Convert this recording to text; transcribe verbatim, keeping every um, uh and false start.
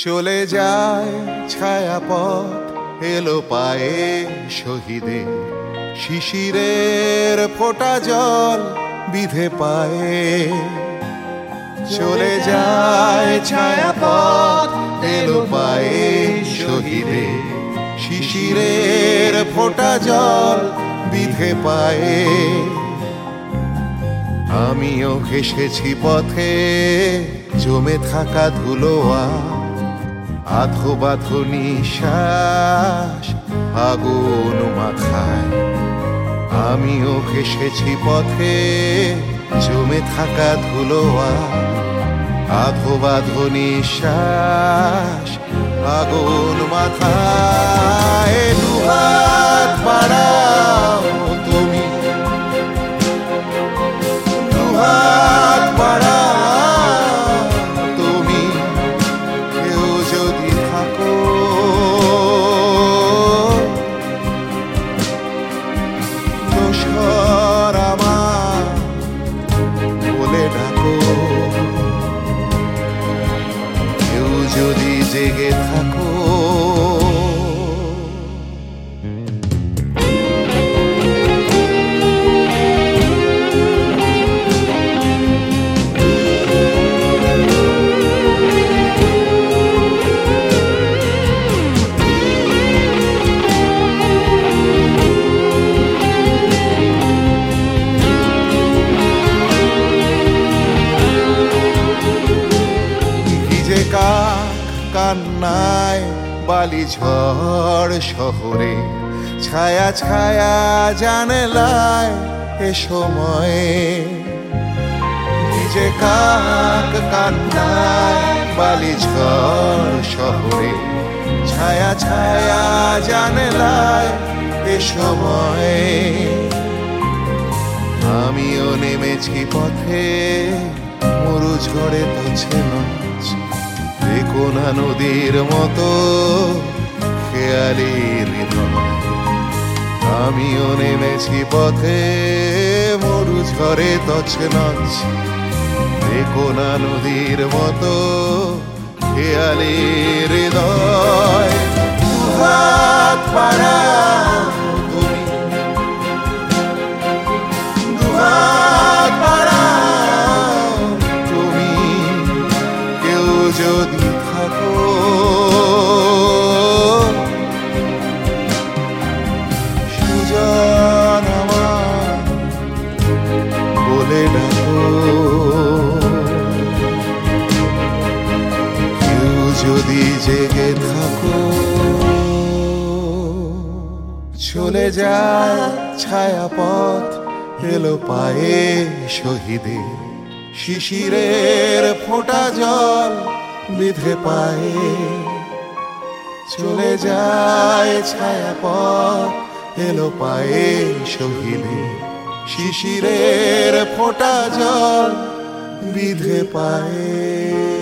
চলে যায় ছায়াপথ এলো পায়ে শহীদের, শিশিরের ফোঁটা জল বিধে পায়ে। চলে যায় ছায়াপথ এলো পায়ে শহীদের, শিশিরের ফোঁটা জল বিধে পায়ে। আমিও ঘেসেছি পথে জমে থাকা ধুলোয়া, আধো বাধো নিঃশ্বাস আগুন মাখায়। আমিও ঘেসেছি পথে জমে থাকা ধুলোয়া, আধো বাধো নিঃশ্বাস আগুন মাথায়। দুহাত বাড়াও তুমি, দুহাত বাড়াও তুমি, কেউ যদি থাকো দোসর আমার বলে ডাকো। কেউ যদি জেগে থাকো কান্নায় বালি ঝড় শহরে, ছায়া ছায়া জানলায় এ সময়ে। ভিজে কাক কান্নায় বালি ঝড় শহরে, ছায়া ছায়া জানলায় এ সময়ে। আমিও নেমেছি পথে মরু ঝড়ে তোছে নাচ, কোনা নদীর মতো খেয়ালি হৃদয়। আমিও নেমেছি পথে মরু ঝড়ে তছনছ, কোনা নদীর মতো খেয়ালি হৃদয়। দুহাত বাড়াও তুমি, দুহাত বাড়াও তুমি, কেউ যদি সুজন আমার বলে ডাকো। কেউ যদি জেগে থাকো। চলে যায় ছায়াপথ এলো পায়ে শহীদের, শিশিরের ফোঁটা জল বিধে পায়ে। চলে যায় ছায়াপথ এলো পায়ে শহীদের, শিশিরের ফোঁটা জল বিধে পায়ে।